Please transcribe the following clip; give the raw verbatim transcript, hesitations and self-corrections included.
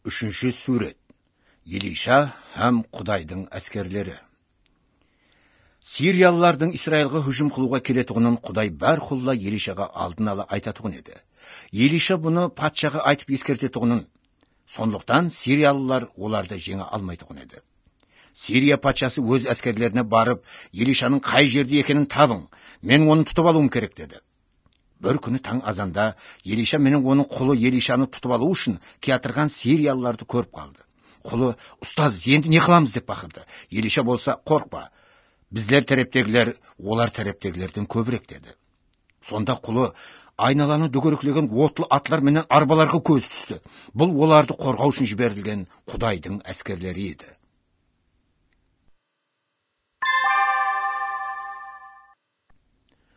Үшінші сурет. Елиша һәм Құдайдың әскерлері. Сириялылардың Исраилға hüjüm қылуға келетұғынын Құдай бәрхулла Елишаға алдын ала айтатұғын еді. Елиша бұны патшаға айтып ескертетұғынын. Сондықтан Сириялылар оларды жеңе алмайтұғын еді. Сирия патшасы өз әскерлеріне барып, Елишаның қай жерде екенін табың, мен оны тұтып алуым керек деді. Бір күні таң азанда Елиша менің оның құлы Елишаны тұтып алу үшін кеатырған Сириялыларды көріп қалды. Құлы, ұстаз, енді не қыламыз деп бақырды. Елиша болса, қорқпа, біздер тәрептегілер, олар тәрептегілерден көбірек деді. Сонда құлы айналаны дүгіріклеген отлы атлар менен арбаларға көз түсті. Бұл оларды қорғау үшін жіберілген Құдайдың әскерлері еді.